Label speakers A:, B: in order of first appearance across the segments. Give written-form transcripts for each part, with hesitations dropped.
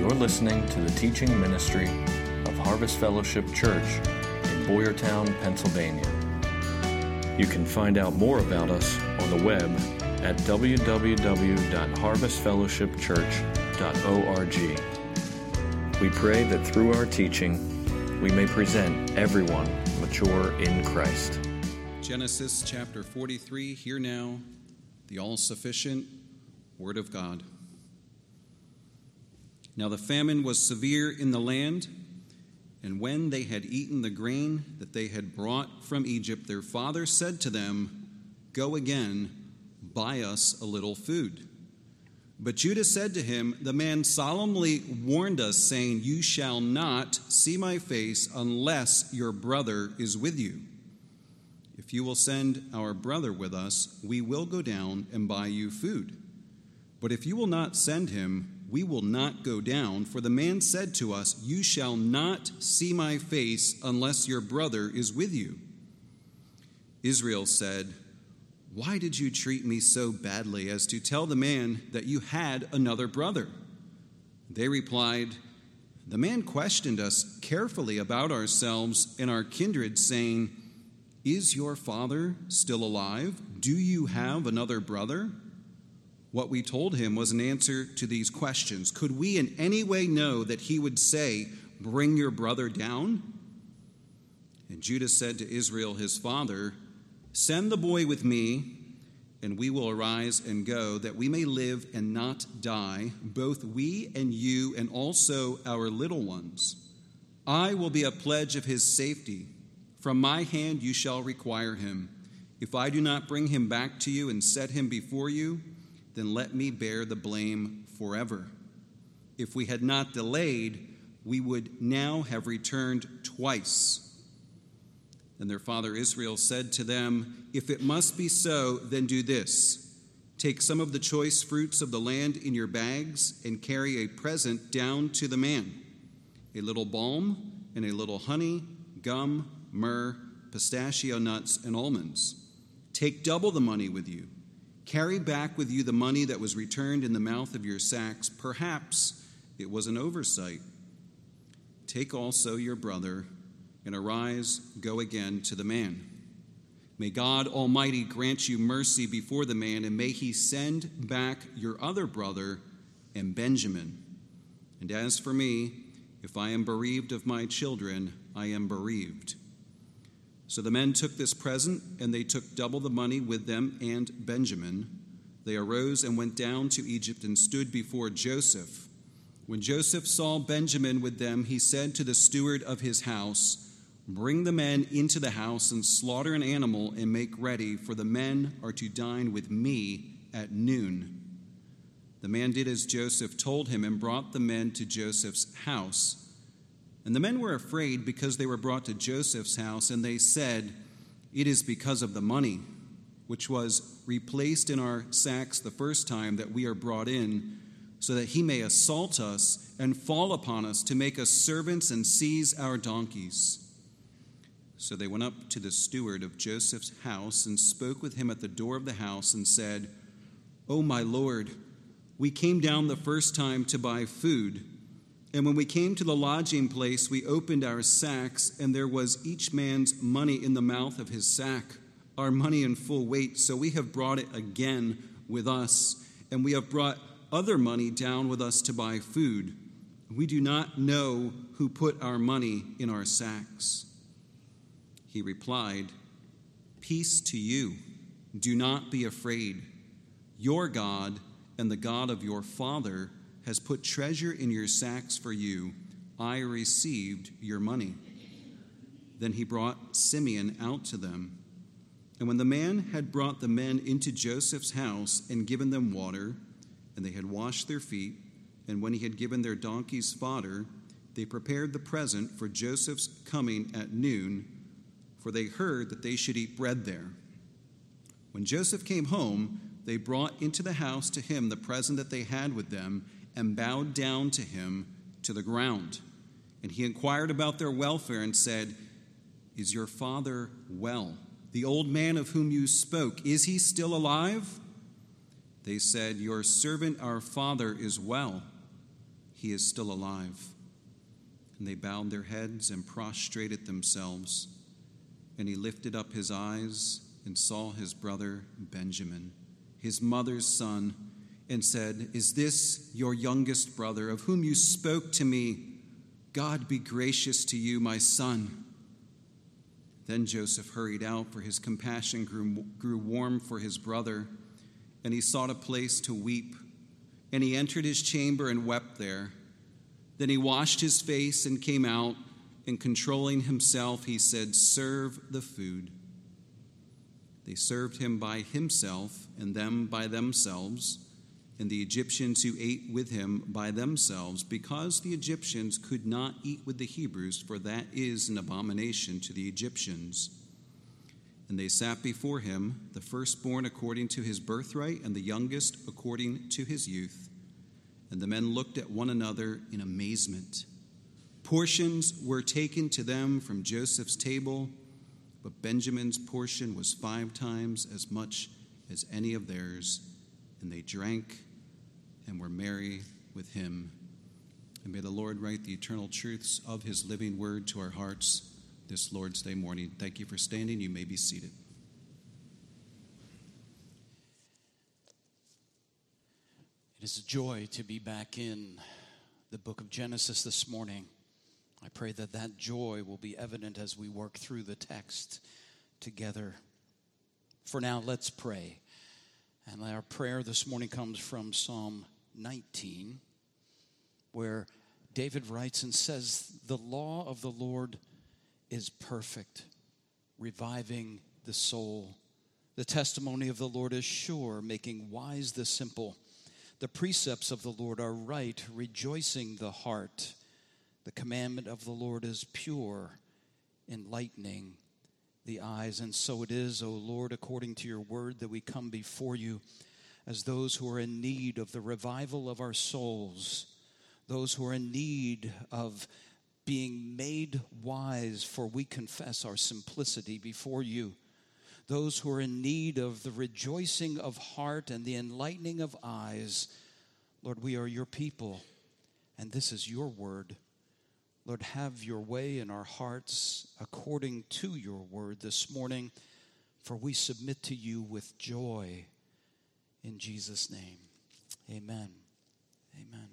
A: You're listening to the teaching ministry of Harvest Fellowship Church in Boyertown, Pennsylvania. You can find out more about us on the web at www.harvestfellowshipchurch.org. We pray that through our teaching, we may present everyone mature in Christ.
B: Genesis chapter 43, hear now the all-sufficient Word of God. Now the famine was severe in the land, and when they had eaten the grain that they had brought from Egypt, their father said to them, "Go again, buy us a little food." But Judah said to him, "The man solemnly warned us, saying, 'You shall not see my face unless your brother is with you. If you will send our brother with us, we will go down and buy you food. But if you will not send him, we will not go down, for the man said to us, "You shall not see my face unless your brother is with you." Israel said, "Why did you treat me so badly as to tell the man that you had another brother?" They replied, "The man questioned us carefully about ourselves and our kindred, saying, 'Is your father still alive? Do you have another brother?' What we told him was an answer to these questions. Could we in any way know that he would say, 'Bring your brother down'?" And Judah said to Israel his father, "Send the boy with me, and we will arise and go, that we may live and not die, both we and you, and also our little ones. I will be a pledge of his safety. From my hand you shall require him. If I do not bring him back to you and set him before you, then let me bear the blame forever. If we had not delayed, we would now have returned twice." Then their father Israel said to them, "If it must be so, then do this. Take some of the choice fruits of the land in your bags and carry a present down to the man, a little balm and a little honey, gum, myrrh, pistachio nuts, and almonds. Take double the money with you. Carry back with you the money that was returned in the mouth of your sacks. Perhaps it was an oversight. Take also your brother, and arise, go again to the man. May God Almighty grant you mercy before the man, and may he send back your other brother and Benjamin. And as for me, if I am bereaved of my children, I am bereaved." So the men took this present, and they took double the money with them and Benjamin. They arose and went down to Egypt and stood before Joseph. When Joseph saw Benjamin with them, he said to the steward of his house, "Bring the men into the house and slaughter an animal and make ready, for the men are to dine with me at noon." The man did as Joseph told him and brought the men to Joseph's house. And the men were afraid because they were brought to Joseph's house, and they said, "It is because of the money, which was replaced in our sacks the first time that we are brought in, so that he may assault us and fall upon us to make us servants and seize our donkeys." So they went up to the steward of Joseph's house and spoke with him at the door of the house and said, "O my lord, we came down the first time to buy food. And when we came to the lodging place, we opened our sacks, and there was each man's money in the mouth of his sack, our money in full weight. So we have brought it again with us, and we have brought other money down with us to buy food. We do not know who put our money in our sacks." He replied, "Peace to you. Do not be afraid. Your God and the God of your father has put treasure in your sacks for you. I received your money." Then he brought Simeon out to them. And when the man had brought the men into Joseph's house and given them water, and they had washed their feet, and when he had given their donkeys fodder, they prepared the present for Joseph's coming at noon, for they heard that they should eat bread there. When Joseph came home, they brought into the house to him the present that they had with them, and bowed down to him to the ground. And he inquired about their welfare and said, "Is your father well? The old man of whom you spoke, is he still alive?" They said, "Your servant, our father, is well. he is still alive." And they bowed their heads and prostrated themselves. And he lifted up his eyes and saw his brother Benjamin, his mother's son, and said, "Is this your youngest brother, of whom you spoke to me? God be gracious to you, my son." Then Joseph hurried out, for his compassion grew warm for his brother, and he sought a place to weep. And he entered his chamber and wept there. Then he washed his face and came out, and controlling himself, he said, "Serve the food." They served him by himself, and them by themselves, and the Egyptians who ate with him by themselves, because the Egyptians could not eat with the Hebrews, for that is an abomination to the Egyptians. And they sat before him, the firstborn according to his birthright, and the youngest according to his youth. And the men looked at one another in amazement. Portions were taken to them from Joseph's table, but Benjamin's portion was 5 times as much as any of theirs. And they drank and were merry with him. And may the Lord write the eternal truths of his living word to our hearts this Lord's Day morning. Thank you for standing. You may be seated.
C: It is a joy to be back in the book of Genesis this morning. I pray that that joy will be evident as we work through the text together. For now, let's pray. And our prayer this morning comes from Psalm 19, where David writes and says, "The law of the Lord is perfect, reviving the soul. The testimony of the Lord is sure, making wise the simple. The precepts of the Lord are right, rejoicing the heart. The commandment of the Lord is pure, enlightening the eyes." And so it is, O Lord, according to your word, that we come before you as those who are in need of the revival of our souls, those who are in need of being made wise, for we confess our simplicity before you. Those who are in need of the rejoicing of heart and the enlightening of eyes. Lord, we are your people, and this is your word. Lord, have your way in our hearts according to your word this morning, for we submit to you with joy. In Jesus' name, amen. Amen.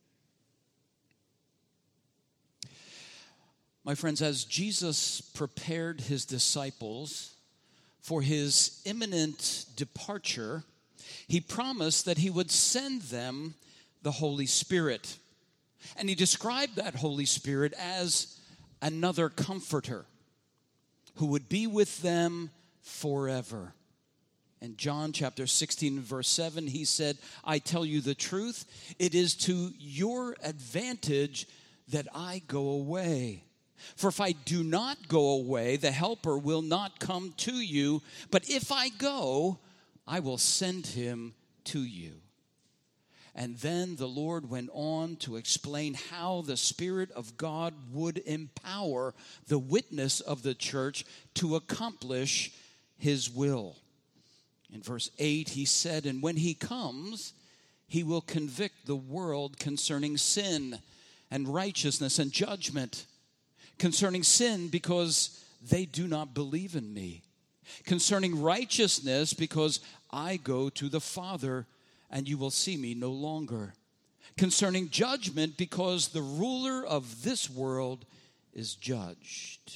C: My friends, as Jesus prepared his disciples for his imminent departure, he promised that he would send them the Holy Spirit. And he described that Holy Spirit as another comforter who would be with them forever. In John chapter 16, verse 7, he said, "I tell you the truth, it is to your advantage that I go away. For if I do not go away, the Helper will not come to you. But if I go, I will send him to you." And then the Lord went on to explain how the Spirit of God would empower the witness of the church to accomplish his will. In verse 8, he said, "And when he comes, he will convict the world concerning sin and righteousness and judgment. Concerning sin, because they do not believe in me. Concerning righteousness, because I go to the Father, and you will see me no longer. Concerning judgment, because the ruler of this world is judged."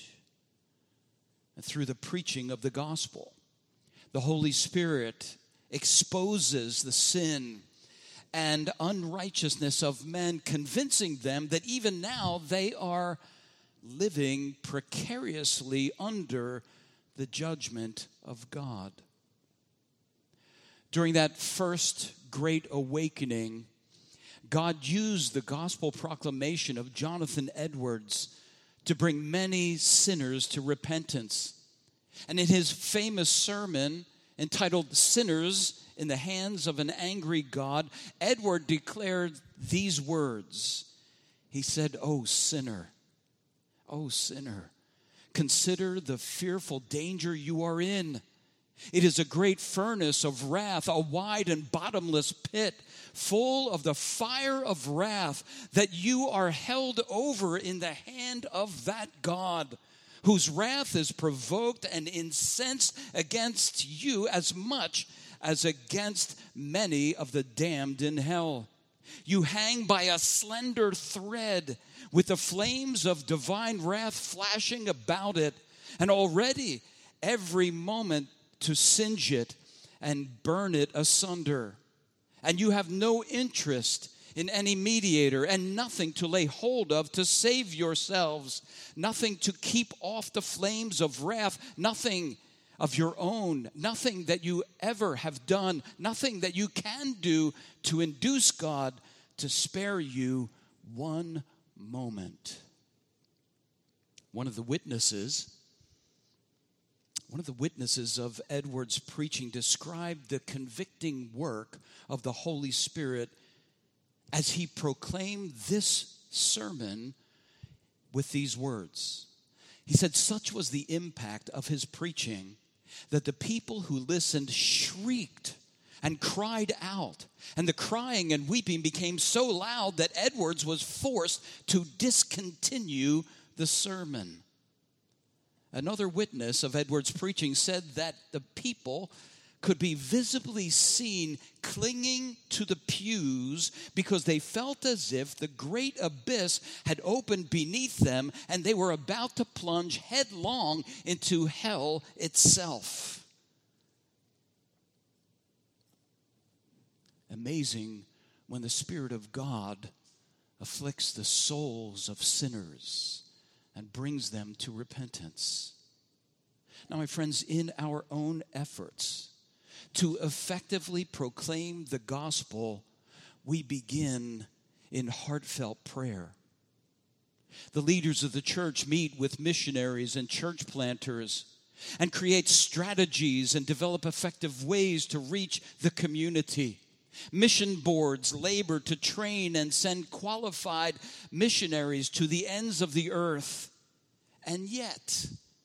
C: And through the preaching of the gospel, the Holy Spirit exposes the sin and unrighteousness of men, convincing them that even now they are living precariously under the judgment of God. During that first great awakening, God used the gospel proclamation of Jonathan Edwards to bring many sinners to repentance. And in his famous sermon entitled "Sinners in the Hands of an Angry God," Edward declared these words. He said, "O sinner, consider the fearful danger you are in. It is a great furnace of wrath, a wide and bottomless pit, full of the fire of wrath, that you are held over in the hand of that God, whose wrath is provoked and incensed against you as much as against many of the damned in hell. You hang by a slender thread, with the flames of divine wrath flashing about it, and already every moment to singe it and burn it asunder. And you have no interest in any mediator, and nothing to lay hold of to save yourselves, nothing to keep off the flames of wrath, nothing of your own, nothing that you ever have done, nothing that you can do to induce God to spare you one moment. One of the witnesses of Edwards' preaching described the convicting work of the Holy Spirit as he proclaimed this sermon with these words. He said, such was the impact of his preaching that the people who listened shrieked and cried out. And the crying and weeping became so loud that Edwards was forced to discontinue the sermon. Another witness of Edwards' preaching said that the people could be visibly seen clinging to the pews because they felt as if the great abyss had opened beneath them and they were about to plunge headlong into hell itself. Amazing when the Spirit of God afflicts the souls of sinners and brings them to repentance. Now, my friends, in our own efforts to effectively proclaim the gospel, we begin in heartfelt prayer. The leaders of the church meet with missionaries and church planters and create strategies and develop effective ways to reach the community. Mission boards labor to train and send qualified missionaries to the ends of the earth. And yet,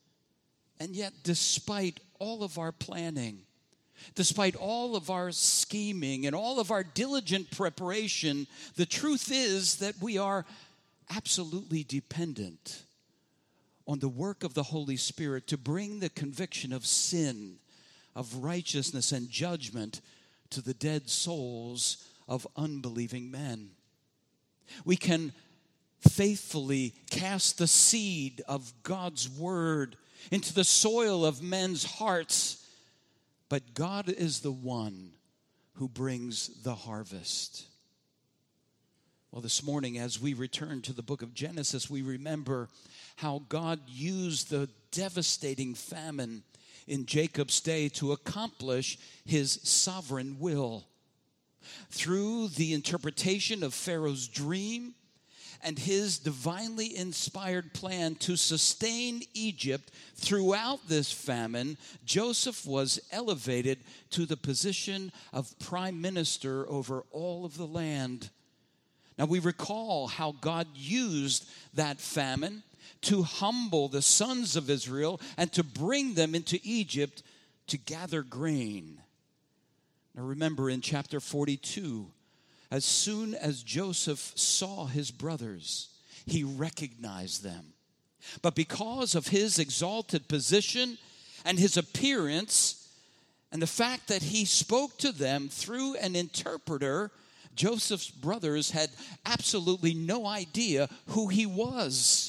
C: despite all of our planning, despite all of our scheming and all of our diligent preparation, the truth is that we are absolutely dependent on the work of the Holy Spirit to bring the conviction of sin, of righteousness and judgment to the dead souls of unbelieving men. We can faithfully cast the seed of God's word into the soil of men's hearts, but God is the one who brings the harvest. Well, this morning, as we return to the book of Genesis, we remember how God used the devastating famine in Jacob's day to accomplish his sovereign will. Through the interpretation of Pharaoh's dream and his divinely inspired plan to sustain Egypt throughout this famine, Joseph was elevated to the position of prime minister over all of the land. Now, we recall how God used that famine to humble the sons of Israel and to bring them into Egypt to gather grain. Now, remember in chapter 42, as soon as Joseph saw his brothers, he recognized them. But because of his exalted position and his appearance and the fact that he spoke to them through an interpreter, Joseph's brothers had absolutely no idea who he was.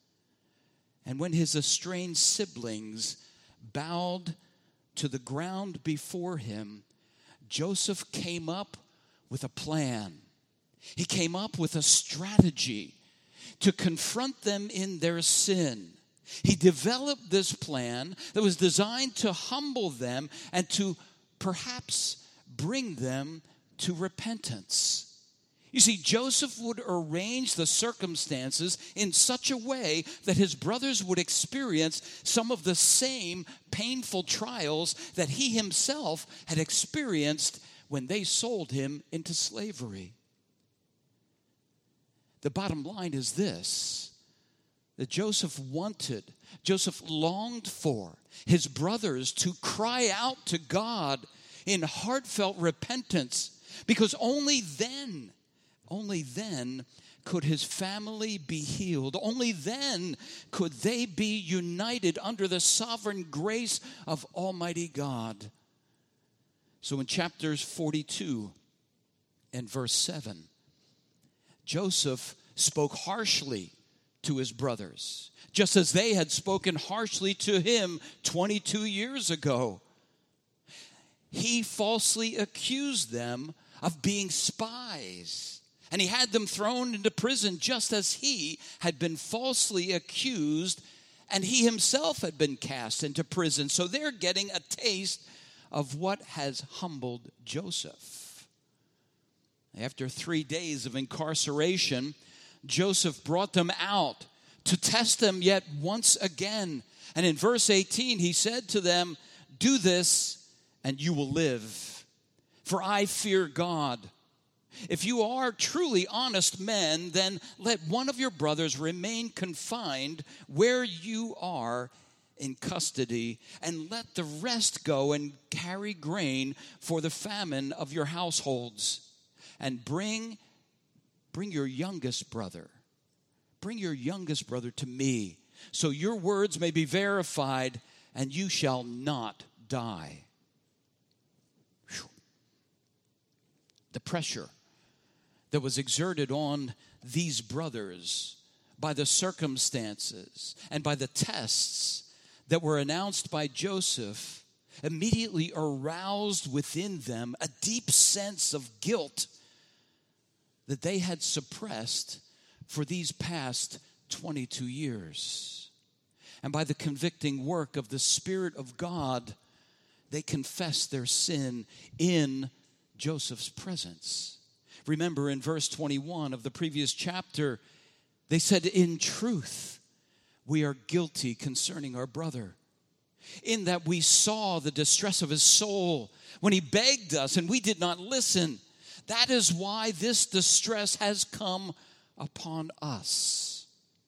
C: And when his estranged siblings bowed to the ground before him, Joseph came up with a plan. He came up with a strategy to confront them in their sin. He developed this plan that was designed to humble them and to perhaps bring them to repentance. You see, Joseph would arrange the circumstances in such a way that his brothers would experience some of the same painful trials that he himself had experienced when they sold him into slavery. The bottom line is this: that Joseph longed for his brothers to cry out to God in heartfelt repentance, because only then could his family be healed. Only then could they be united under the sovereign grace of Almighty God. So in chapters 42 and verse 7, Joseph spoke harshly to his brothers, just as they had spoken harshly to him 22 years ago. He falsely accused them of being spies, and he had them thrown into prison just as he had been falsely accused, and he himself had been cast into prison. So they're getting a taste of what has humbled Joseph. After 3 days of incarceration, Joseph brought them out to test them yet once again. And in verse 18, he said to them, "Do this, and you will live. For I fear God. If you are truly honest men, then let one of your brothers remain confined where you are in custody, and let the rest go and carry grain for the famine of your households. And bring your youngest brother. Bring your youngest brother to me, so your words may be verified, and you shall not die." Whew. The pressure that was exerted on these brothers by the circumstances and by the tests that were announced by Joseph immediately aroused within them a deep sense of guilt that they had suppressed for these past 22 years. And by the convicting work of the Spirit of God, they confessed their sin in Joseph's presence. Remember in verse 21 of the previous chapter, they said, "In truth, we are guilty concerning our brother, in that we saw the distress of his soul when he begged us, and we did not listen. That is why this distress has come upon us."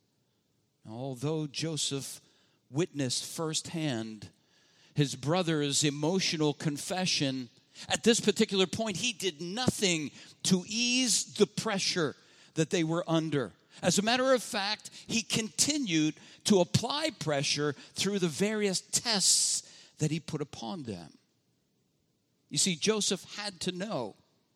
C: Now, although Joseph witnessed firsthand his brother's emotional confession, at this particular point, he did nothing to ease the pressure that they were under. As a matter of fact, he continued to apply pressure through the various tests that he put upon them. You see, Joseph had to know,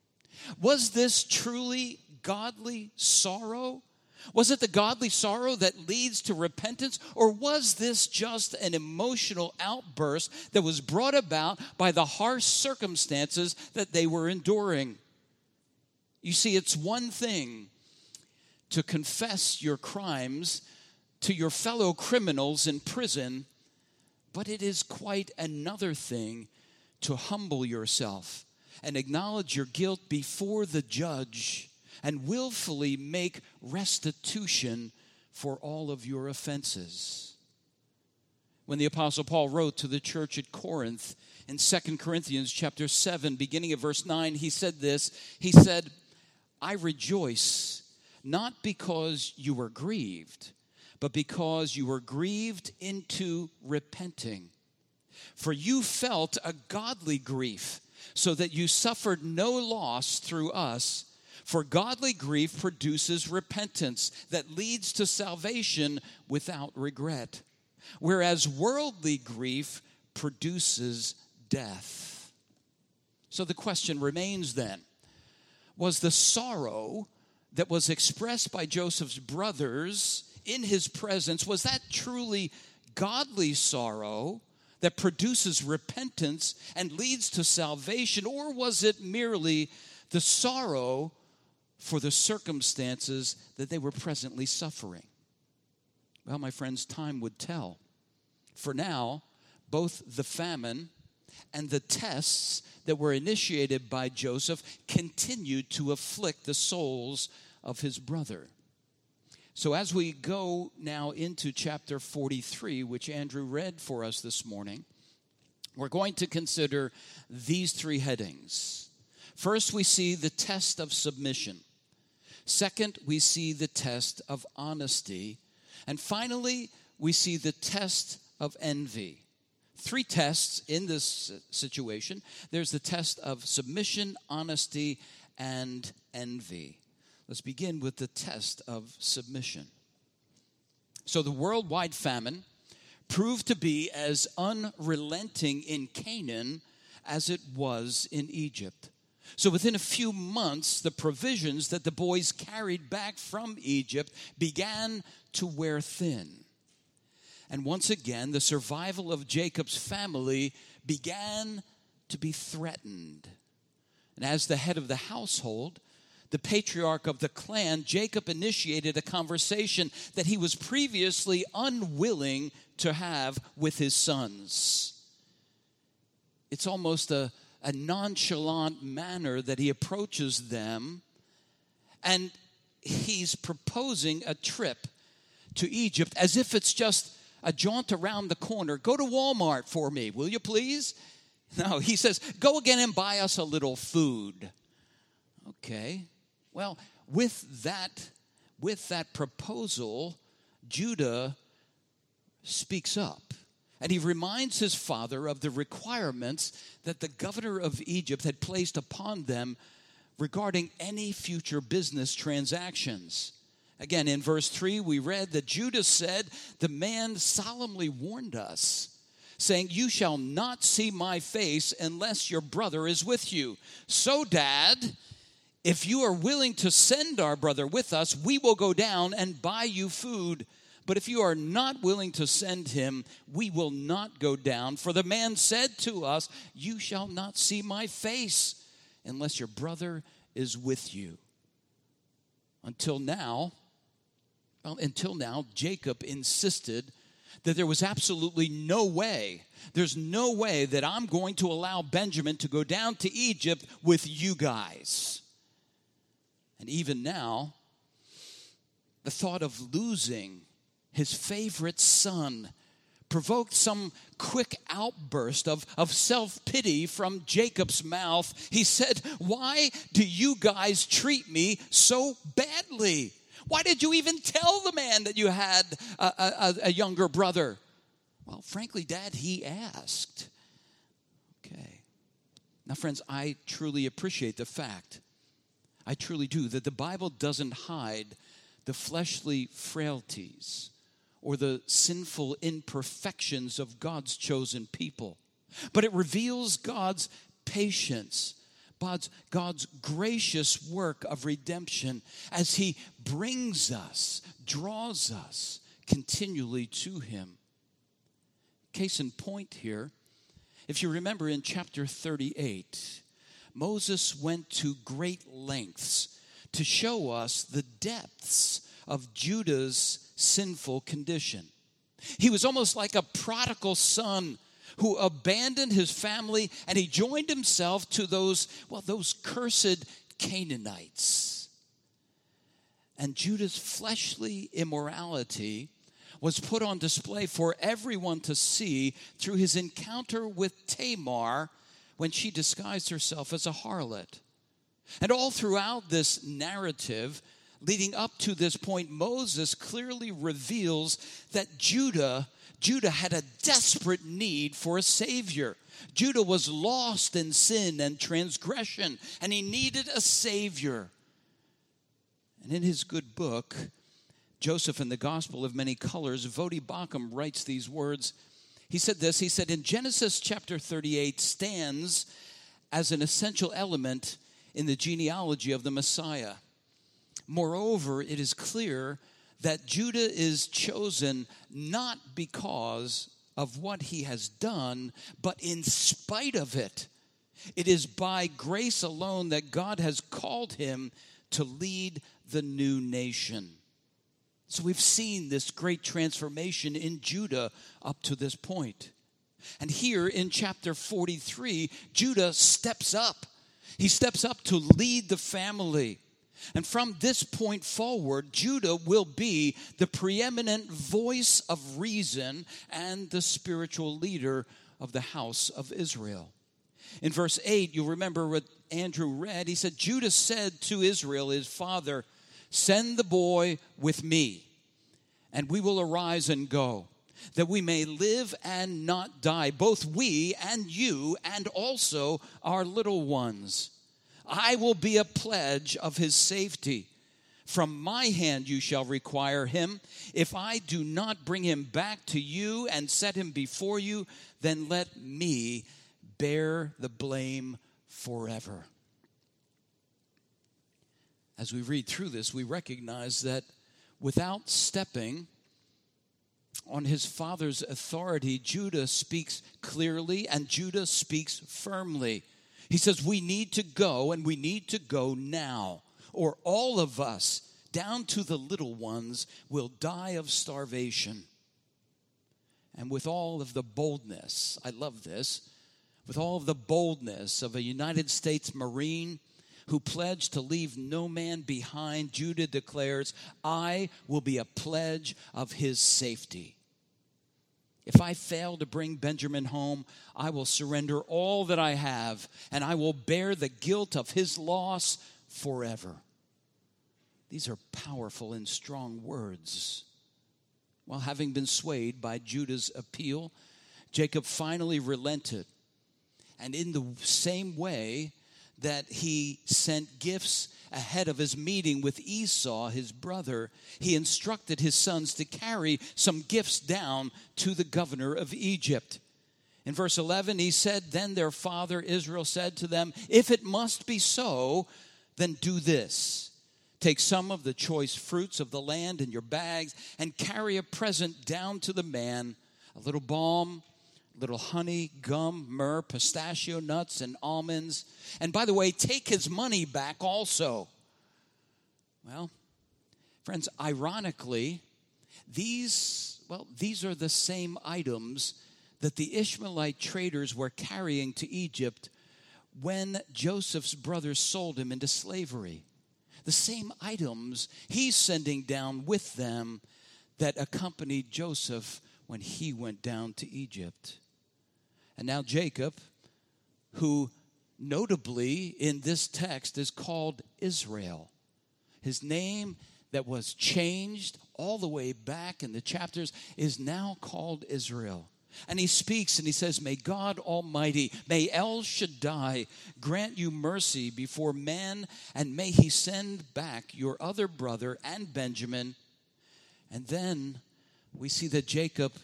C: was this truly godly sorrow? Was it the godly sorrow that leads to repentance? Or was this just an emotional outburst that was brought about by the harsh circumstances that they were enduring? You see, it's one thing to confess your crimes to your fellow criminals in prison, but it is quite another thing to humble yourself and acknowledge your guilt before the judge and willfully make restitution for all of your offenses. When the Apostle Paul wrote to the church at Corinth in 2 Corinthians chapter 7, beginning of verse 9, he said this. He said, "I rejoice not because you were grieved, but because you were grieved into repenting. For you felt a godly grief, so that you suffered no loss through us. For godly grief produces repentance that leads to salvation without regret, whereas worldly grief produces death." So the question remains then, was the sorrow that was expressed by Joseph's brothers in his presence, was that truly godly sorrow that produces repentance and leads to salvation, or was it merely the sorrow for the circumstances that they were presently suffering? Well, my friends, time would tell. For now, both the famine and the tests that were initiated by Joseph continued to afflict the souls of his brother. So as we go now into chapter 43, which Andrew read for us this morning, we're going to consider these three headings. First, we see the test of submission. Second, we see the test of honesty. And finally, we see the test of envy. 3 tests in this situation. There's the test of submission, honesty, and envy. Let's begin with the test of submission. So the worldwide famine proved to be as unrelenting in Canaan as it was in Egypt. So within a few months, the provisions that the boys carried back from Egypt began to wear thin. And once again, the survival of Jacob's family began to be threatened. And as the head of the household, the patriarch of the clan, Jacob initiated a conversation that he was previously unwilling to have with his sons. It's almost a nonchalant manner that he approaches them, and he's proposing a trip to Egypt as if it's just a jaunt around the corner. Go to Walmart for me, will you please? No, he says, go again and buy us a little food. Okay. Well, with that proposal, Judah speaks up. And he reminds his father of the requirements that the governor of Egypt had placed upon them regarding any future business transactions. Again, in verse 3, we read that Judah said, the man solemnly warned us, saying, you shall not see my face unless your brother is with you. So, Dad, if you are willing to send our brother with us, we will go down and buy you food. But if you are not willing to send him, we will not go down. For the man said to us, you shall not see my face unless your brother is with you. Until now, Jacob insisted that there was absolutely no way, there's no way that I'm going to allow Benjamin to go down to Egypt with you guys. And even now, the thought of losing his favorite son provoked some quick outburst of self-pity from Jacob's mouth. He said, why do you guys treat me so badly? Why did you even tell the man that you had a younger brother? Well, frankly, Dad, he asked. Okay. Now, friends, I truly appreciate the fact, I truly do, that the Bible doesn't hide the fleshly frailties or the sinful imperfections of God's chosen people. But it reveals God's patience, God's gracious work of redemption as he brings us, draws us continually to him. Case in point here, if you remember in chapter 38, Moses went to great lengths to show us the depths of Judah's sinful condition. He was almost like a prodigal son who abandoned his family and he joined himself to those cursed Canaanites. And Judah's fleshly immorality was put on display for everyone to see through his encounter with Tamar when she disguised herself as a harlot. And all throughout this narrative, leading up to this point, Moses clearly reveals that Judah had a desperate need for a Savior. Judah was lost in sin and transgression, and he needed a Savior. And in his good book, Joseph and the Gospel of Many Colors, Voddie Baucham writes these words. He said this, he said, in Genesis chapter 38 stands as an essential element in the genealogy of the Messiah. Moreover, it is clear that Judah is chosen not because of what he has done, but in spite of it. It is by grace alone that God has called him to lead the new nation. So we've seen this great transformation in Judah up to this point. And here in chapter 43, Judah steps up. He steps up to lead the family. And from this point forward, Judah will be the preeminent voice of reason and the spiritual leader of the house of Israel. In verse 8, you'll remember what Andrew read. He said, Judah said to Israel, his father, send the boy with me, and we will arise and go, that we may live and not die, both we and you, and also our little ones. I will be a pledge of his safety. From my hand you shall require him. If I do not bring him back to you and set him before you, then let me bear the blame forever. As we read through this, we recognize that without stepping on his father's authority, Judah speaks clearly and Judah speaks firmly. He says, we need to go, and we need to go now, or all of us, down to the little ones, will die of starvation. And with all of the boldness, I love this, with all of the boldness of a United States Marine who pledged to leave no man behind, Judah declares, I will be a pledge of his safety. If I fail to bring Benjamin home, I will surrender all that I have, and I will bear the guilt of his loss forever. These are powerful and strong words. While having been swayed by Judah's appeal, Jacob finally relented. And in the same way that he sent gifts ahead of his meeting with Esau, his brother, he instructed his sons to carry some gifts down to the governor of Egypt. In verse 11, he said, then their father Israel said to them, if it must be so, then do this. Take some of the choice fruits of the land in your bags and carry a present down to the man, a little balm, little honey, gum, myrrh, pistachio nuts, and almonds. And by the way, take his money back also. Well, friends, ironically, these are the same items that the Ishmaelite traders were carrying to Egypt when Joseph's brothers sold him into slavery. The same items he's sending down with them that accompanied Joseph when he went down to Egypt. And now Jacob, who notably in this text is called Israel, his name that was changed all the way back in the chapters is now called Israel. And he speaks and he says, may God Almighty, may El Shaddai grant you mercy before man, and may he send back your other brother and Benjamin. And then we see that Jacob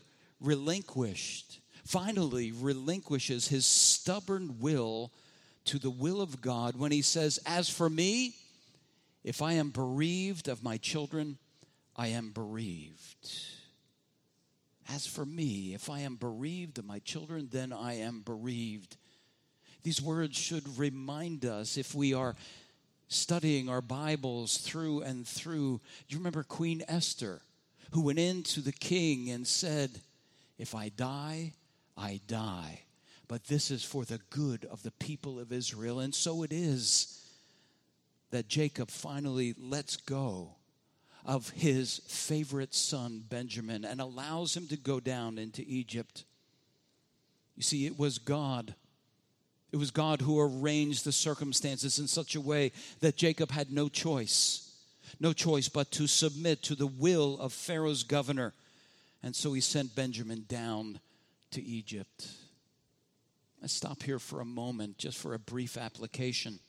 C: finally relinquishes his stubborn will to the will of God when he says, as for me, if I am bereaved of my children, I am bereaved. As for me, if I am bereaved of my children, then I am bereaved. These words should remind us, if we are studying our Bibles through and through, you remember Queen Esther, who went into the king and said, if I die, I die. But this is for the good of the people of Israel. And so it is that Jacob finally lets go of his favorite son, Benjamin, and allows him to go down into Egypt. You see, it was God. It was God who arranged the circumstances in such a way that Jacob had no choice but to submit to the will of Pharaoh's governor. And so he sent Benjamin down to Egypt. Let's stop here for a moment, just for a brief application.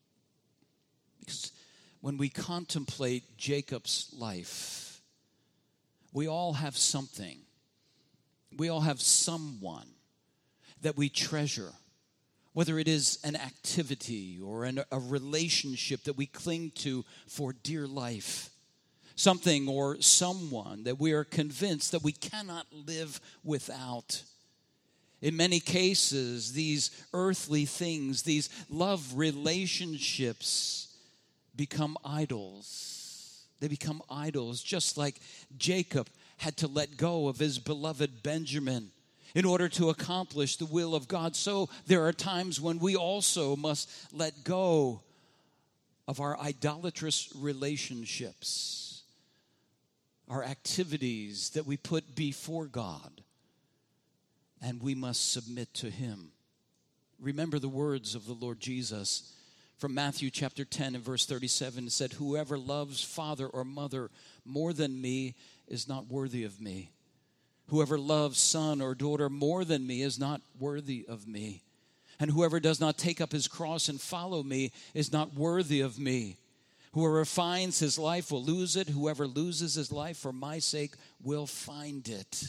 C: Because when we contemplate Jacob's life, we all have something. We all have someone that we treasure, whether it is an activity or a relationship that we cling to for dear life. Something or someone that we are convinced that we cannot live without. In many cases, these earthly things, these love relationships become idols. They become idols, just like Jacob had to let go of his beloved Benjamin in order to accomplish the will of God. So there are times when we also must let go of our idolatrous relationships, our activities that we put before God, and we must submit to Him. Remember the words of the Lord Jesus From Matthew chapter 10 and verse 37, it said, "Whoever loves father or mother more than me is not worthy of me. Whoever loves son or daughter more than me is not worthy of me. And whoever does not take up his cross and follow me is not worthy of me. Whoever finds his life will lose it. Whoever loses his life for my sake will find it."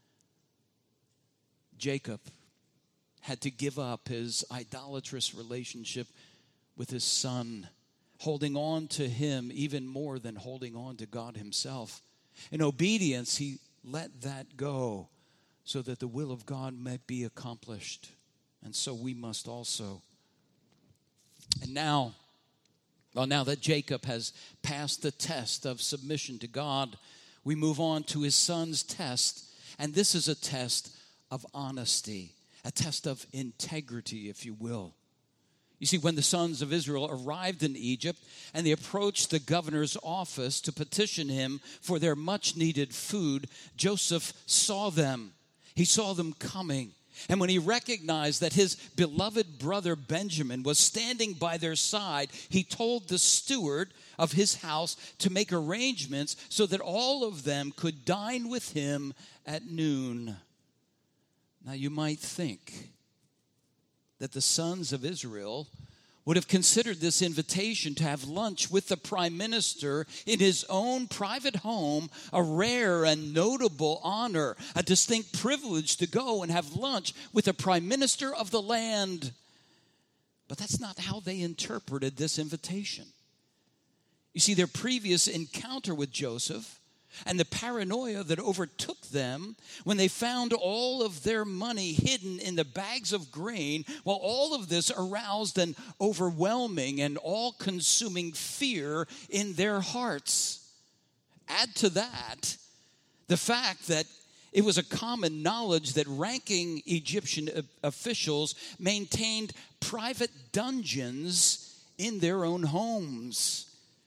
C: Jacob had to give up his idolatrous relationship with his son, holding on to him even more than holding on to God himself. In obedience, he let that go so that the will of God might be accomplished. And so we must also. And now that Jacob has passed the test of submission to God, we move on to his son's test. And this is a test of honesty, a test of integrity, if you will. You see, when the sons of Israel arrived in Egypt and they approached the governor's office to petition him for their much-needed food, Joseph saw them. He saw them coming. And when he recognized that his beloved brother Benjamin was standing by their side, he told the steward of his house to make arrangements so that all of them could dine with him at noon. Now, you might think that the sons of Israel would have considered this invitation to have lunch with the prime minister in his own private home a rare and notable honor, a distinct privilege to go and have lunch with the prime minister of the land. But that's not how they interpreted this invitation. You see, their previous encounter with Joseph and the paranoia that overtook them when they found all of their money hidden in the bags of grain, well, all of this aroused an overwhelming and all-consuming fear in their hearts. Add to that the fact that it was a common knowledge that ranking Egyptian officials maintained private dungeons in their own homes.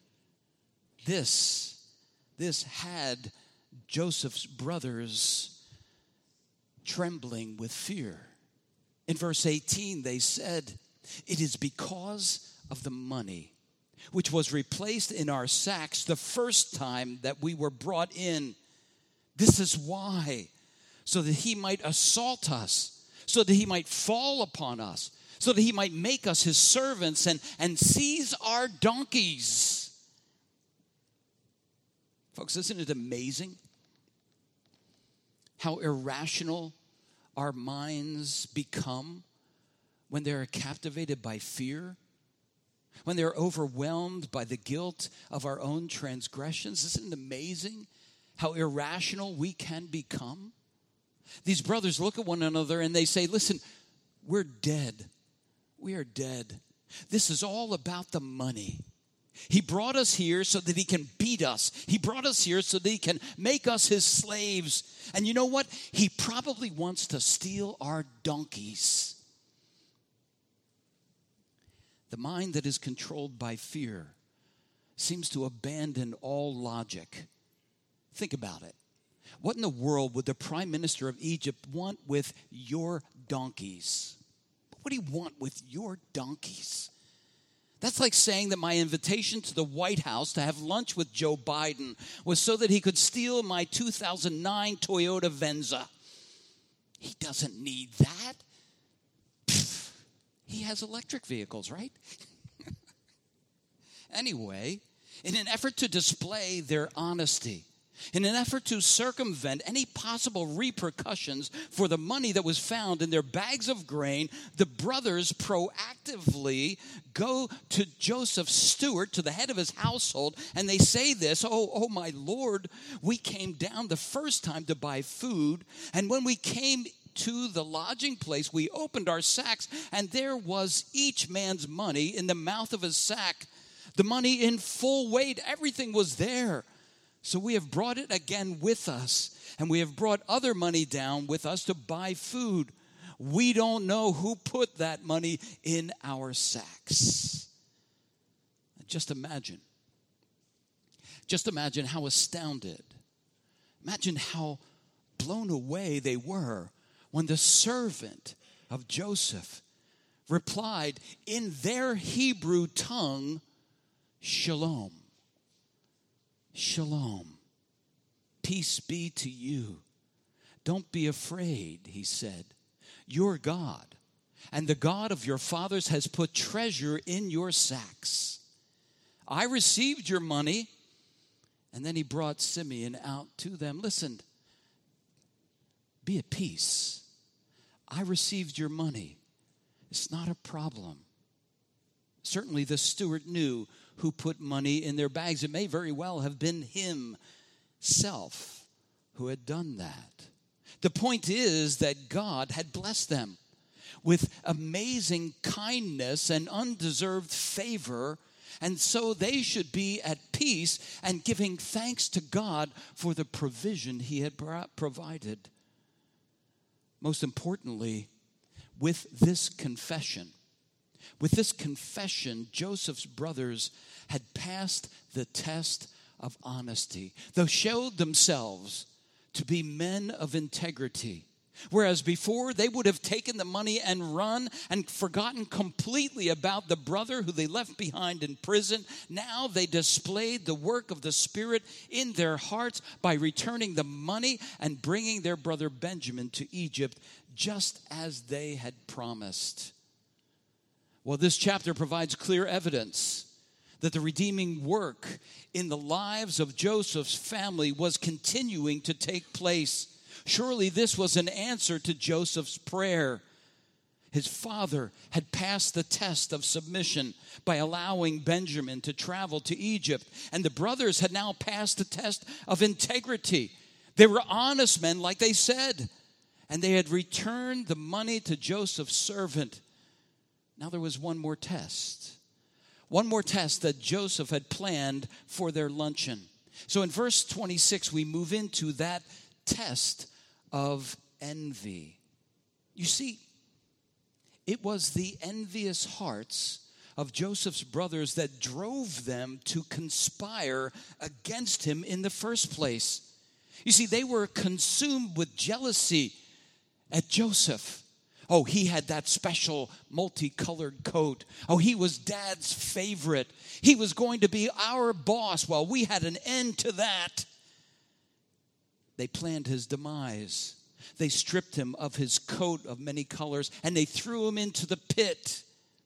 C: This had Joseph's brothers trembling with fear. In verse 18, they said, "It is because of the money which was replaced in our sacks the first time that we were brought in. This is why, so that he might assault us, so that he might fall upon us, so that he might make us his servants and seize our donkeys." Folks, isn't it amazing how irrational our minds become when they're captivated by fear, when they're overwhelmed by the guilt of our own transgressions? Isn't it amazing how irrational we can become? These brothers look at one another and they say, "Listen, we're dead. We are dead. This is all about the money. He brought us here so that he can beat us. He brought us here so that he can make us his slaves. And you know what? He probably wants to steal our donkeys." The mind that is controlled by fear seems to abandon all logic. Think about it. What in the world would the prime minister of Egypt want with your donkeys? What would he want with your donkeys? That's like saying that my invitation to the White House to have lunch with Joe Biden was so that he could steal my 2009 Toyota Venza. He doesn't need that. Pfft, he has electric vehicles, right? Anyway, in an effort to display their honesty, in an effort to circumvent any possible repercussions for the money that was found in their bags of grain, the brothers proactively go to Joseph's steward, to the head of his household, and they say this, oh my Lord, we came down the first time to buy food, and when we came to the lodging place, we opened our sacks, and there was each man's money in the mouth of his sack, the money in full weight, everything was there. So we have brought it again with us, and we have brought other money down with us to buy food. We don't know who put that money in our sacks. Just imagine how astounded, imagine how blown away they were when the servant of Joseph replied in their Hebrew tongue, Shalom. Shalom. Peace be to you. Don't be afraid, he said. Your God and the God of your fathers has put treasure in your sacks. I received your money. And then he brought Simeon out to them. Listen, be at peace. I received your money. It's not a problem. Certainly the steward knew who put money in their bags. It may very well have been himself who had done that. The point is that God had blessed them with amazing kindness and undeserved favor, and so they should be at peace and giving thanks to God for the provision he had provided. Most importantly, with this confession, Joseph's brothers had passed the test of honesty. They showed themselves to be men of integrity. Whereas before, they would have taken the money and run and forgotten completely about the brother who they left behind in prison. Now they displayed the work of the Spirit in their hearts by returning the money and bringing their brother Benjamin to Egypt, just as they had promised. Well, this chapter provides clear evidence that the redeeming work in the lives of Joseph's family was continuing to take place. Surely this was an answer to Joseph's prayer. His father had passed the test of submission by allowing Benjamin to travel to Egypt, and the brothers had now passed the test of integrity. They were honest men, like they said, and they had returned the money to Joseph's servant. Now there was one more test that Joseph had planned for their luncheon. So in verse 26, we move into that test of envy. You see, it was the envious hearts of Joseph's brothers that drove them to conspire against him in the first place. You see, they were consumed with jealousy at Joseph. Oh, he had that special multicolored coat. Oh, he was Dad's favorite. He was going to be our boss. Well, we had an end to that. They planned his demise. They stripped him of his coat of many colors, and they threw him into the pit.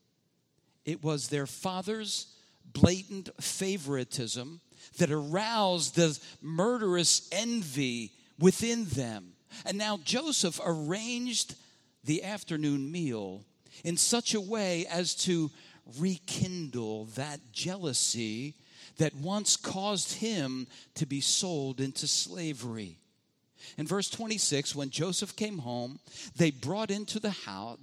C: It was their father's blatant favoritism that aroused the murderous envy within them. And now Joseph arranged the afternoon meal in such a way as to rekindle that jealousy that once caused him to be sold into slavery. In verse 26, when Joseph came home, they brought into the house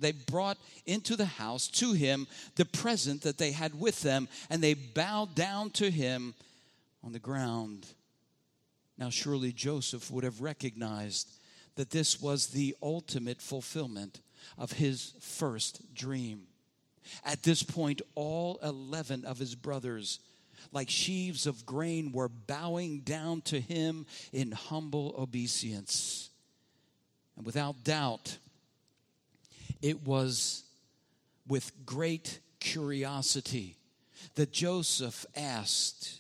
C: to him the present that they had with them, and they bowed down to him on the ground. Now surely Joseph would have recognized that this was the ultimate fulfillment of his first dream. At this point, all 11 of his brothers, like sheaves of grain, were bowing down to him in humble obeisance. And without doubt, it was with great curiosity that Joseph asked,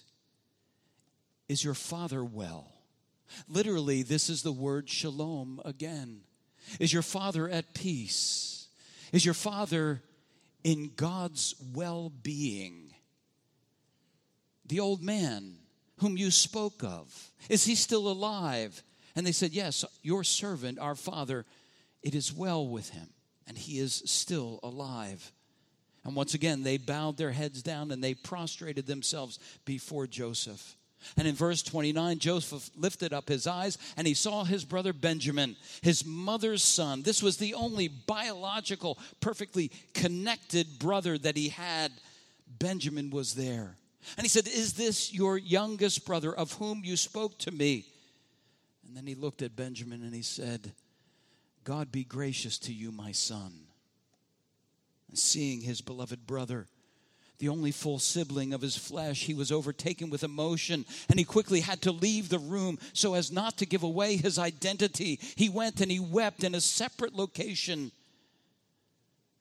C: "Is your father well?" Literally, this is the word shalom again. Is your father at peace? Is your father in God's well-being? The old man whom you spoke of, is he still alive? And they said, "Yes, your servant, our father, it is well with him, and he is still alive." And once again, they bowed their heads down and they prostrated themselves before Joseph. And in verse 29, Joseph lifted up his eyes and he saw his brother Benjamin, his mother's son. This was the only biological, perfectly connected brother that he had. Benjamin was there. And he said, "Is this your youngest brother of whom you spoke to me?" And then he looked at Benjamin and he said, "God be gracious to you, my son." And seeing his beloved brother, the only full sibling of his flesh, he was overtaken with emotion, and he quickly had to leave the room so as not to give away his identity. He went and he wept in a separate location.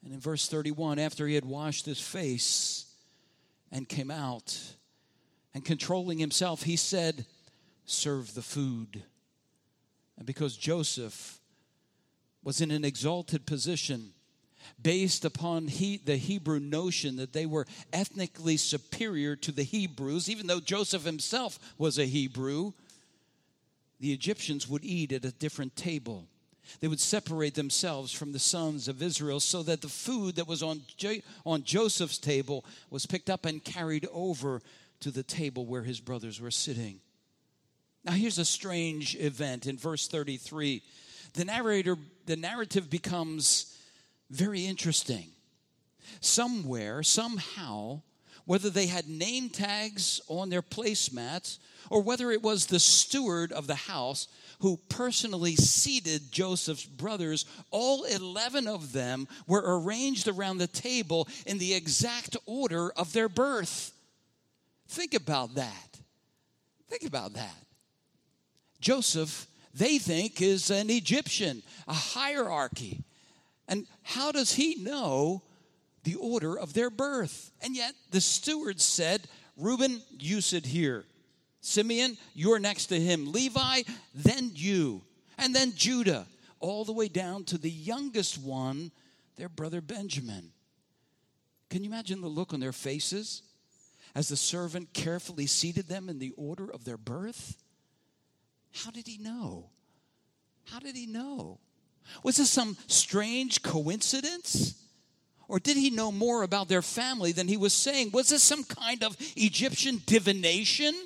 C: And in verse 31, after he had washed his face and came out, and controlling himself, he said, "Serve the food." And because Joseph was in an exalted position, based upon the Hebrew notion that they were ethnically superior to the Hebrews, even though Joseph himself was a Hebrew, the Egyptians would eat at a different table. They would separate themselves from the sons of Israel so that the food that was on Joseph's table was picked up and carried over to the table where his brothers were sitting. Now here's a strange event in verse 33. The narrative becomes very interesting. Somewhere, somehow, whether they had name tags on their placemats or whether it was the steward of the house who personally seated Joseph's brothers, all 11 of them were arranged around the table in the exact order of their birth. Think about that. Think about that. Joseph, they think, is an Egyptian, a hierarchy. And how does he know the order of their birth? And yet the steward said, "Reuben, you sit here. Simeon, you're next to him. Levi, then you. And then Judah, all the way down to the youngest one, their brother Benjamin." Can you imagine the look on their faces as the servant carefully seated them in the order of their birth? How did he know? How did he know? Was this some strange coincidence? Or did he know more about their family than he was saying? Was this some kind of Egyptian divination?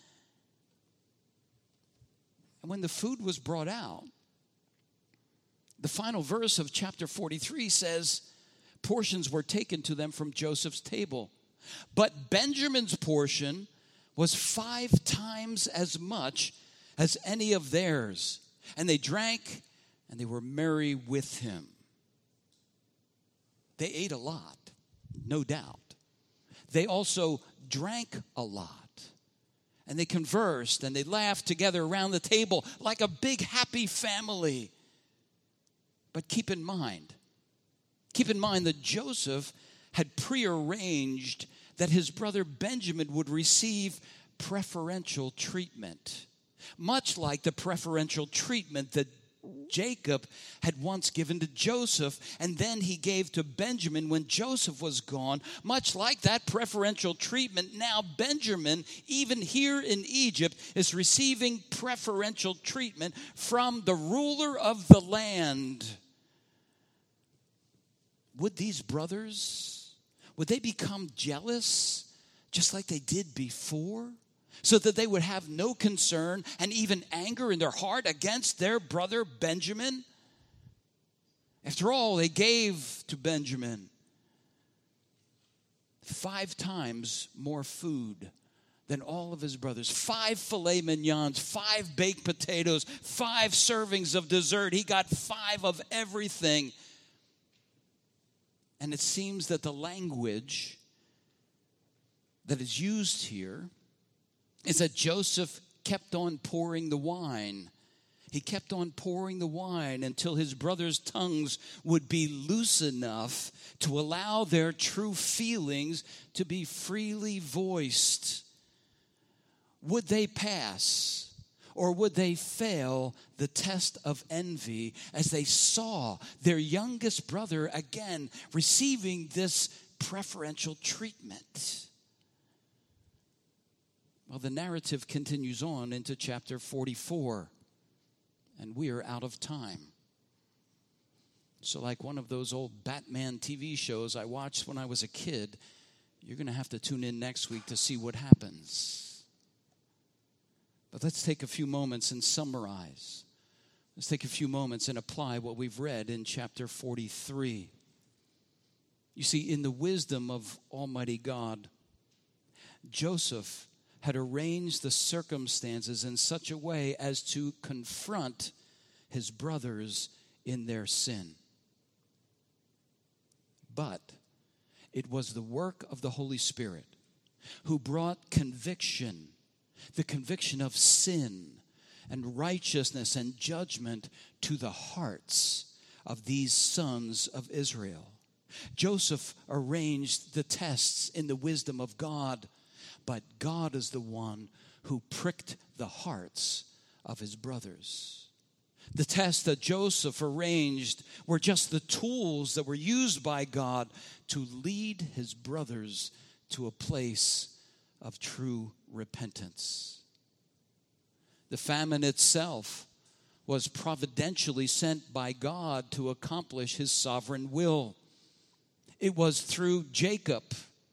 C: And when the food was brought out, the final verse of chapter 43 says, portions were taken to them from Joseph's table. But Benjamin's portion was 5 times as much as any of theirs. And they drank and they were merry with him. They ate a lot, no doubt. They also drank a lot. And they conversed and they laughed together around the table like a big happy family. But keep in mind that Joseph had prearranged that his brother Benjamin would receive preferential treatment, much like the preferential treatment that Jacob had once given to Joseph, and then he gave to Benjamin when Joseph was gone. Much like that preferential treatment, now Benjamin, even here in Egypt, is receiving preferential treatment from the ruler of the land. Would these brothers, would they become jealous just like they did before? So that they would have no concern and even anger in their heart against their brother Benjamin? After all, they gave to Benjamin 5 times more food than all of his brothers. 5 filet mignons, 5 baked potatoes, 5 servings of dessert. He got 5 of everything. And it seems that the language that is used here is that Joseph kept on pouring the wine. He kept on pouring the wine until his brothers' tongues would be loose enough to allow their true feelings to be freely voiced. Would they pass or would they fail the test of envy as they saw their youngest brother again receiving this preferential treatment? Well, the narrative continues on into chapter 44, and we are out of time. So like one of those old Batman TV shows I watched when I was a kid, you're going to have to tune in next week to see what happens. But let's take a few moments and summarize. Let's take a few moments and apply what we've read in chapter 43. You see, in the wisdom of Almighty God, Joseph had arranged the circumstances in such a way as to confront his brothers in their sin. But it was the work of the Holy Spirit who brought conviction, the conviction of sin and righteousness and judgment to the hearts of these sons of Israel. Joseph arranged the tests in the wisdom of God, but God is the one who pricked the hearts of his brothers. The tests that Joseph arranged were just the tools that were used by God to lead his brothers to a place of true repentance. The famine itself was providentially sent by God to accomplish his sovereign will. It was through Jacob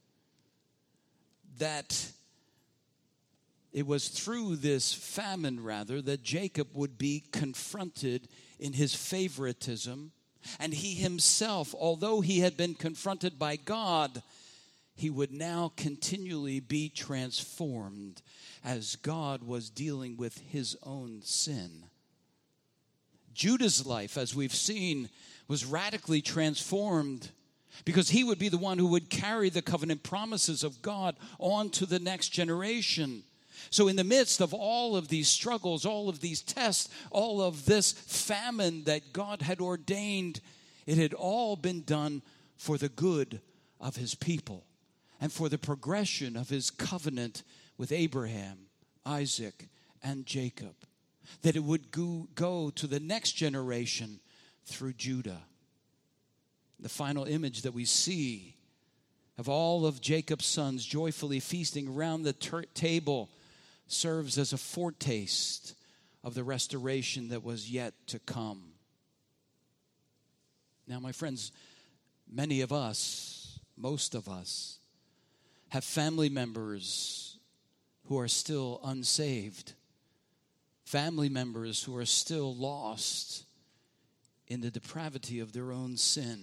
C: that it was through this famine, rather, that Jacob would be confronted in his favoritism. And he himself, although he had been confronted by God, he would now continually be transformed as God was dealing with his own sin. Judah's life, as we've seen, was radically transformed because he would be the one who would carry the covenant promises of God on to the next generation. So in the midst of all of these struggles, all of these tests, all of this famine that God had ordained, it had all been done for the good of his people and for the progression of his covenant with Abraham, Isaac, and Jacob. That it would go to the next generation through Judah. The final image that we see of all of Jacob's sons joyfully feasting around the table serves as a foretaste of the restoration that was yet to come. Now, my friends, many of us, most of us, have family members who are still unsaved. Family members who are still lost in the depravity of their own sin.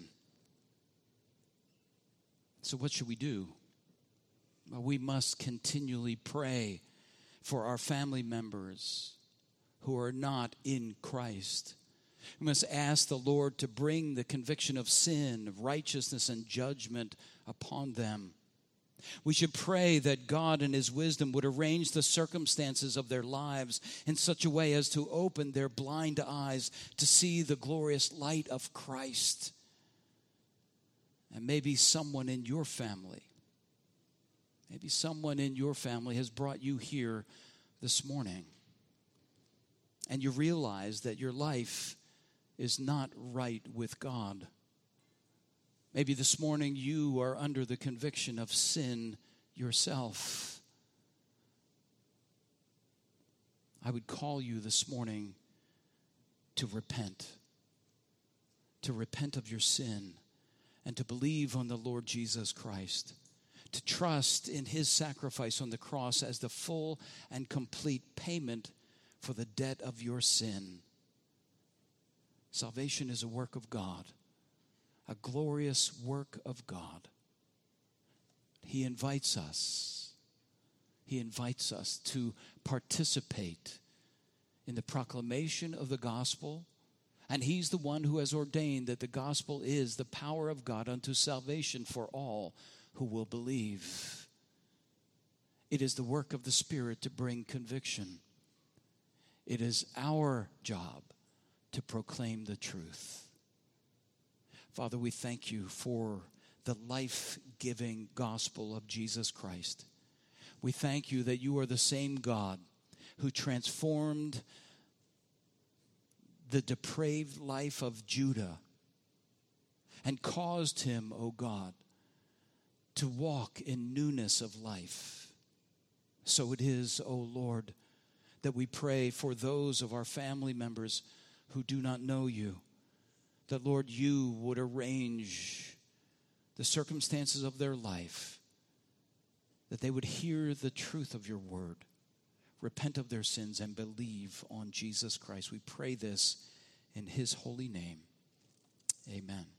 C: So what should we do? Well, we must continually pray for our family members who are not in Christ. We must ask the Lord to bring the conviction of sin, of righteousness, and judgment upon them. We should pray that God in his wisdom would arrange the circumstances of their lives in such a way as to open their blind eyes to see the glorious light of Christ. And maybe someone in your family has brought you here this morning. And you realize that your life is not right with God. Maybe this morning you are under the conviction of sin yourself. I would call you this morning to repent of your sin and to believe on the Lord Jesus Christ, to trust in his sacrifice on the cross as the full and complete payment for the debt of your sin. Salvation is a work of God. A glorious work of God. He invites us to participate in the proclamation of the gospel. And he's the one who has ordained that the gospel is the power of God unto salvation for all who will believe. It is the work of the Spirit to bring conviction. It is our job to proclaim the truth. Father, we thank you for the life-giving gospel of Jesus Christ. We thank you that you are the same God who transformed the depraved life of Judah and caused him, O God, to walk in newness of life. So it is, O Lord, that we pray for those of our family members who do not know you. That, Lord, you would arrange the circumstances of their life, that they would hear the truth of your word, repent of their sins, and believe on Jesus Christ. We pray this in his holy name. Amen.